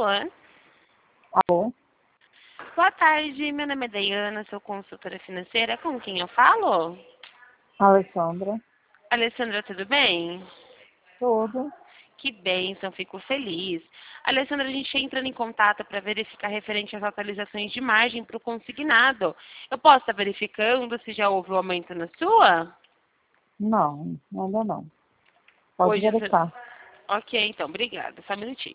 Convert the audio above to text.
Alô? Alô? Boa tarde, meu nome é Dayana, sou consultora financeira. Com quem eu falo? Alessandra. Alessandra, tudo bem? Tudo. Que bênção, fico feliz. Alessandra, a gente entrando em contato para verificar referente às atualizações de margem para o consignado. Eu posso estar verificando se já houve um aumento na sua? Não, ainda não. Pode Hoje, verificar. ok, então, obrigada. Só um minutinho.